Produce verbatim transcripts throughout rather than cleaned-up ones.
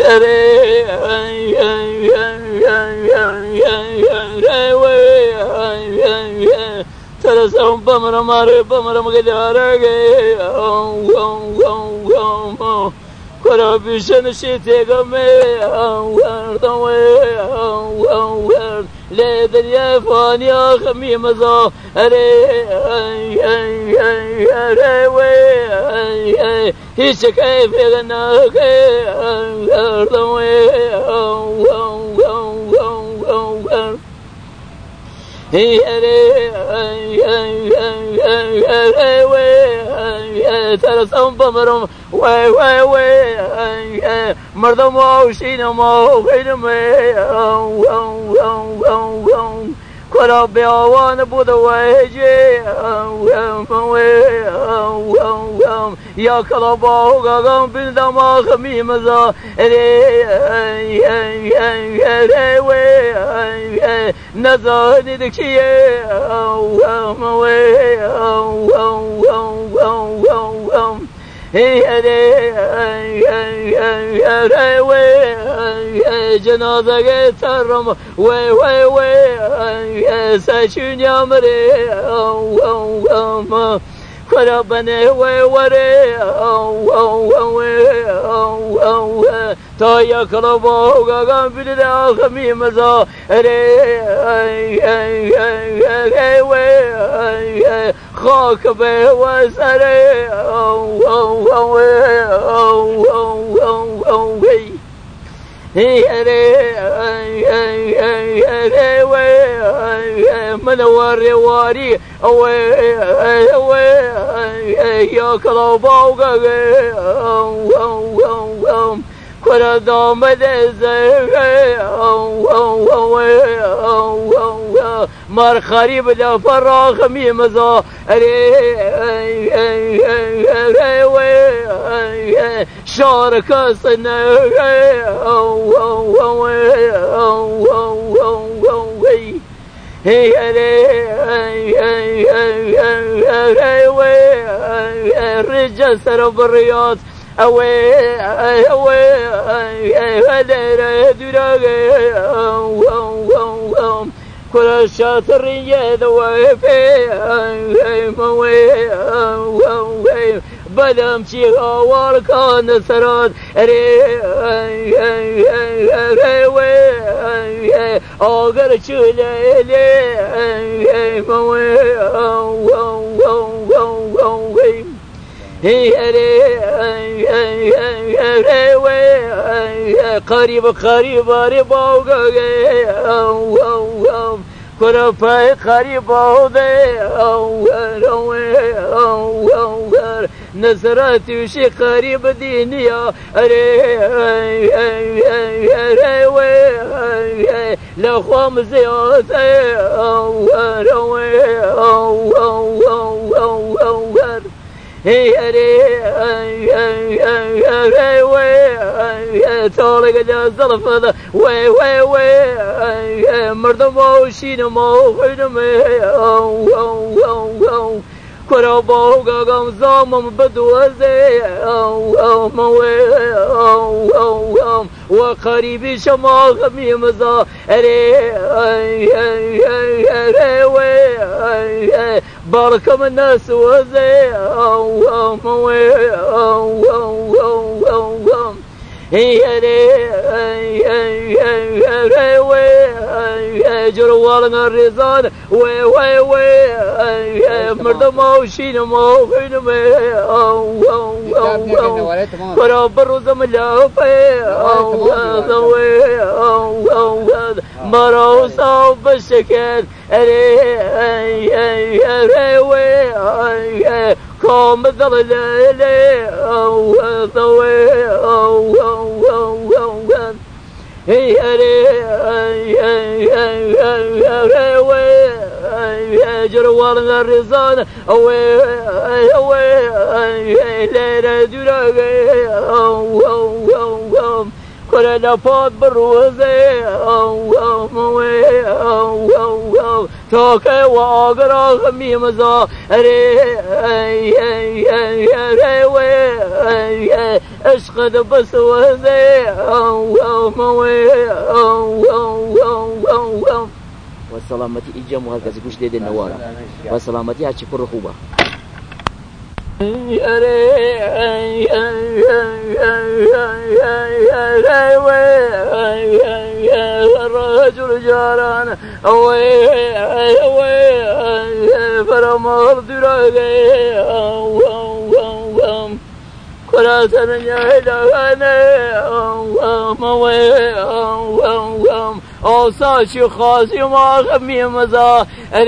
ترسم بمر ماره بمر مقداره كرا بيشن شيتي قمي لا دنيا فانيا خمي مزا هيش كيف يغناك ترسم بمرم وي وي وي مردم وشين ما غيرم كلا بيوان بود ويجي يا كلا باوغا بن دما خميم زا نزاني دكي جنازة ترم وي وي وي ساشون يا مري كربني وي وري تايا كربوغا غام بلا خميم زا خاك به وسري من وري واري يا كلابوغا كرا دام دزي مر خريب لا فراخ ميمزا شارك سنة رجال سر بالرياض أوي أوي هذا دراجة كل شاطر يدوي في موي بدم شيء أول كان سراد أقدر شلي موي قريب قريب قريب كنا باي قريب نزراتي وشي قريب دينيا لا خوام زيادة طالق الزلف هذا وي وي وي مردم وشين ما خيرم كرا باوغا غام زامم بدوزي وقريبي شما غميم زا بارك من الناس وزي جروالنا الرزان وي وي وي مردم وشين ما خينم قراب الرزم اللافي مرو صوب الشكل كوم ذلل هي جروالنا الرزان اوي اوي ليلة دراغي كل لفات بروزي توكي واقرا خمي مزا اشقد بس وزي والسلامتي إجام وهكذا كوش ديد النوارة والسلامتي هاتش كل رخوبة الرجل جاران فرمار دراغي كلا سنجا إلغاني أوساشي خاصي ما خمي مزا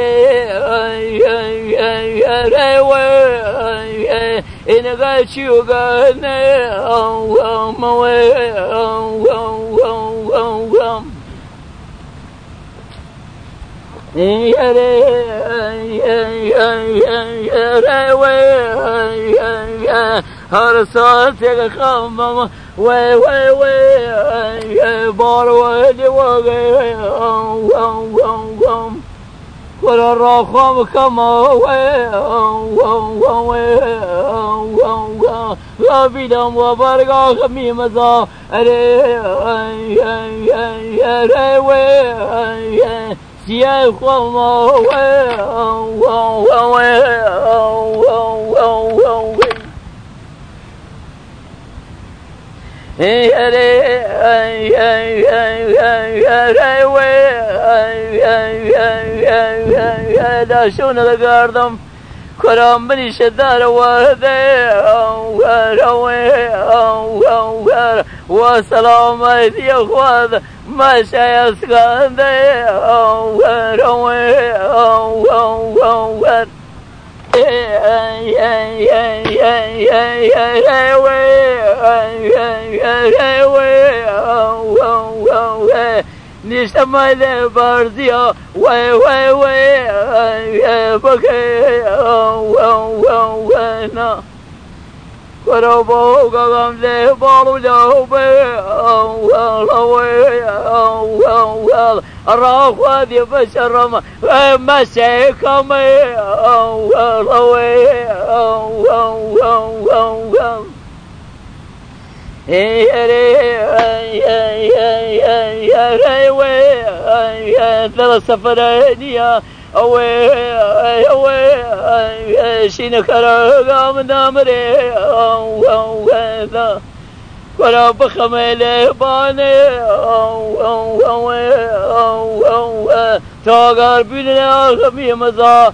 إن غاشي وغاني هرساتك خمم وي وي وي بار ولي وغي كل الرخام كما وي غابدم وبرقا خميم زا سياي خما وي لا شون القردم كرام بني شدار وهذا وسلامتي يا اخوان ما شاي اسكان نشتمل بارزيا وي وي وي بكي وينا كربو قام له بالو له الراخ ذي بشرم ما شيكم ثلاث سفرانية أوي أوي شين كرقة من أمري ذا كرا بخمل باني تاغر بينا خمي مزا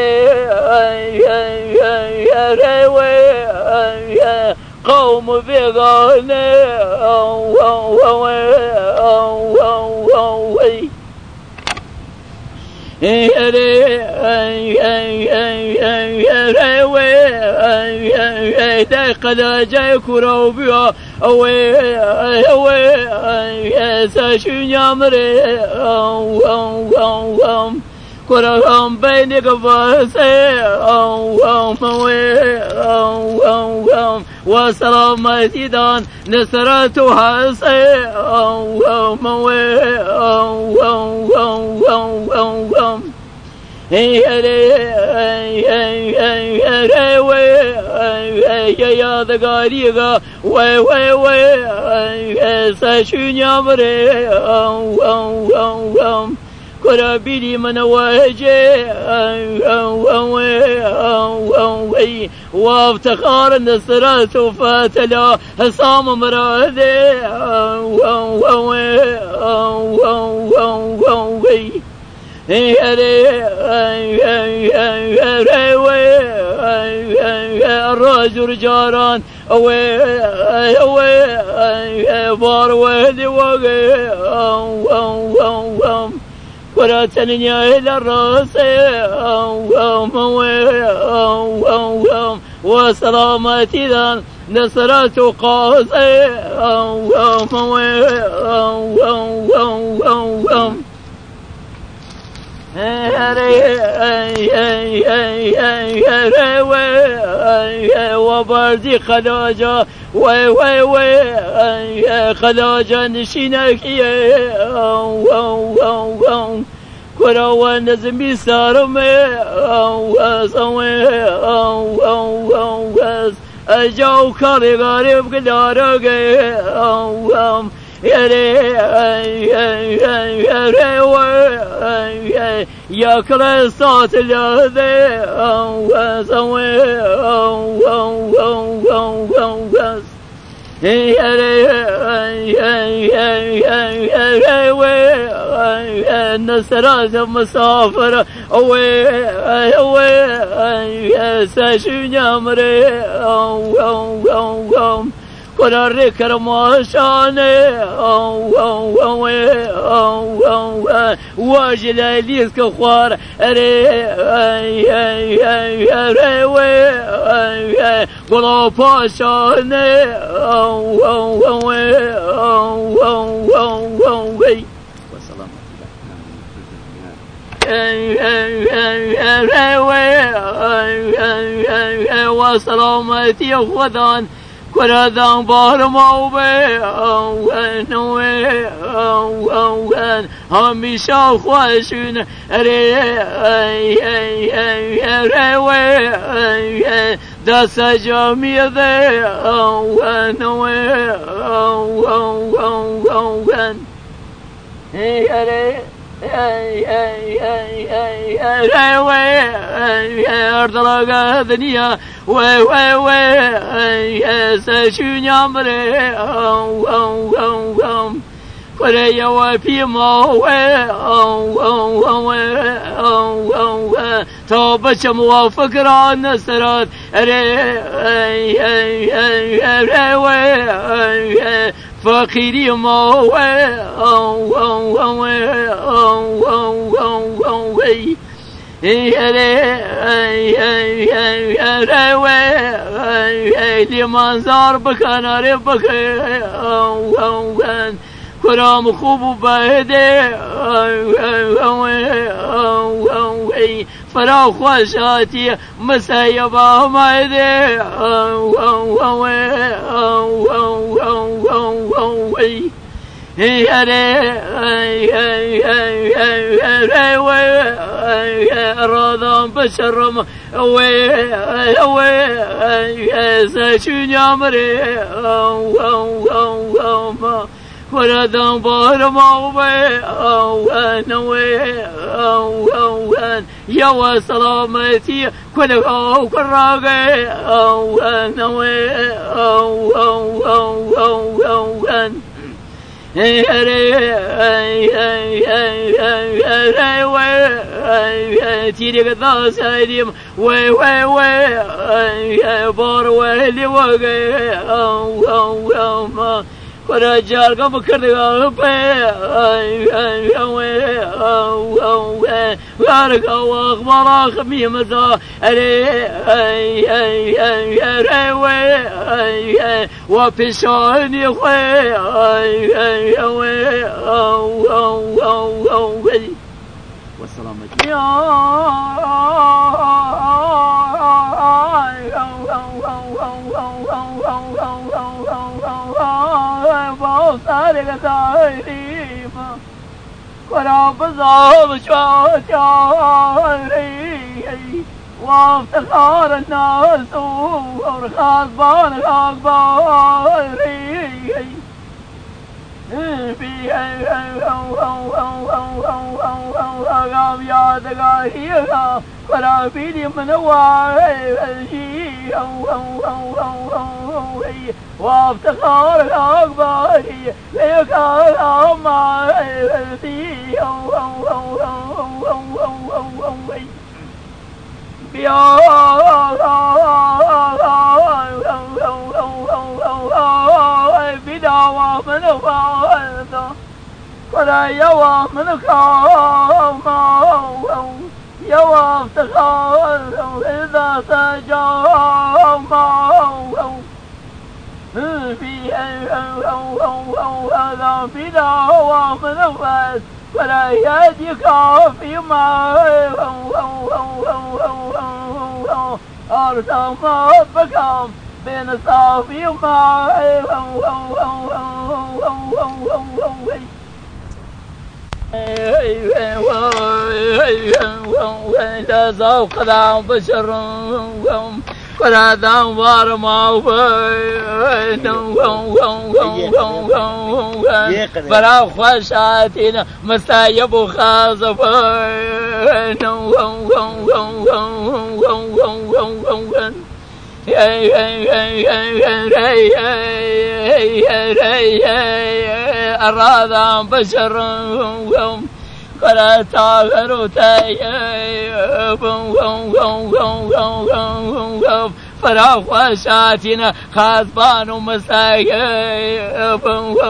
قوم بيغاني قد جاي كروبيا اوي اوي ساشين يامري كرام بينك فاسي وسلامتي دان نصرت حسي يا ذقاريغا وي وي وي ساشين يامري كرابيلي من وجه وافتخار النصر سوف تلا حسام مرادي الرجل جاران اوي اوي بار وهدي وغي وراتني إلى الراس وسلامتي ذا نصرت قاسي وبردي خلاجة وي وي وي خلاجة نشينك كرة نزمي سارمي أجاو كاري غارب قدارك يا يا كريستات الذي نسرات مسافر اوي اوي ساشون يمري كل كرماشاني واجل ليسك خوار قلو باشاني وسلامتي وخدان كل ذنبار موبي هميشا خوشون دست جامي ذي أرض الدنيا وي وي وي ساشون يمري كريا وفي موي توبة موافق ران نسرات فقيري موي لمن زار بكنا ربك كرام خوب بهدي فرا خوشاتي مسيبا مهدي رضا بشرم ساشون يمري وردا بار موبي يا وسلامتي كل او كراغي تيري قدا سايديم وي وي وي بار ويلي وغي ورجال كم كردها بي وارك واخبار خمي مزا وفشاني خوي والسلامة صارق تعريف ورب صوب شواري وافتخار الناس ورخاص بانك أكباري في أغام يادك هيها ورابيني من وعي وافتخار الأكبر ليك أمامي بيا بدعوى من فاضة ولا يوى من خاما يوى افتخار إذا سجاما في هذا بدعوى من فاضة ولا يديك فيما أرسم بكم بين صافي وما لا ذوق ذا بشر ولا ذنبار ما برا خوشاتنا مسايب وخاصف الراذا بشر ولا تاغر فرا خوشاتنا خاصبان ومسايب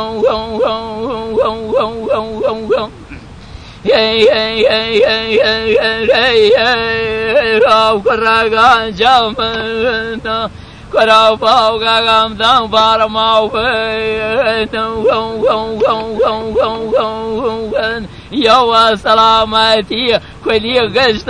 راغان جامنا كرا فوقا غام دام بار ماوين يوا سلامتي كلي غشت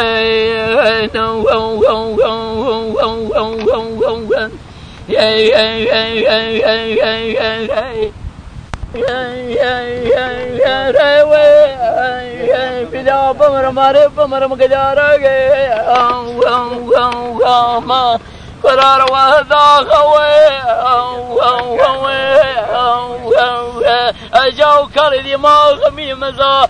بلا بمر ماري بمر مقدارة قرار وهذا خوي أجاو كردي ما غمي مزا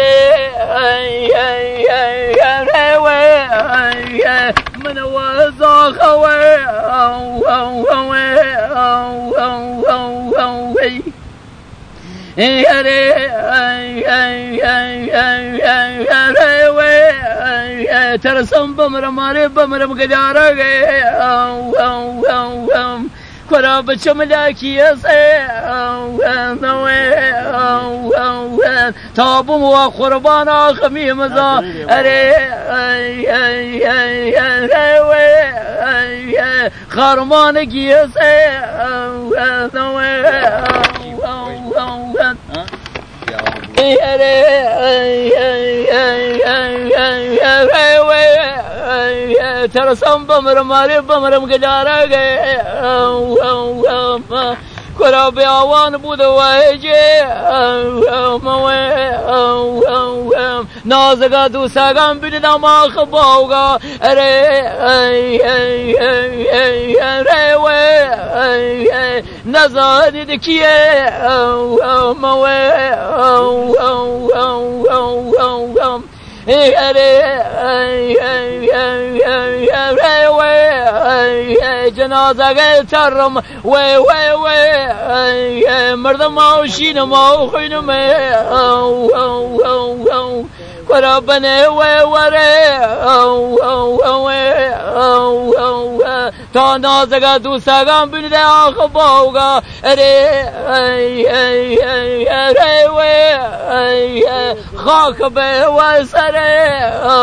من وهذا خوي ترسم بمر ماري بمر مقدارة كرا بشملاكي يسي تابم وقربانا خمي مزا خرمانك يسي ترسم بمر ماري بمر مقدارة كرا بيوان بود ويجي نازقا دوساقا بدنا ما خبوغا نزاني دكيه جنازة ترم وي وي وي مرد ما وشين ما وخين ما وربنا وي وري تنازق دوساقا بندا خبوغا خاك بي وسري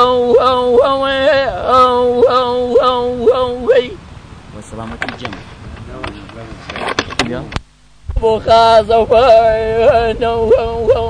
وسلامة الجمع بخازة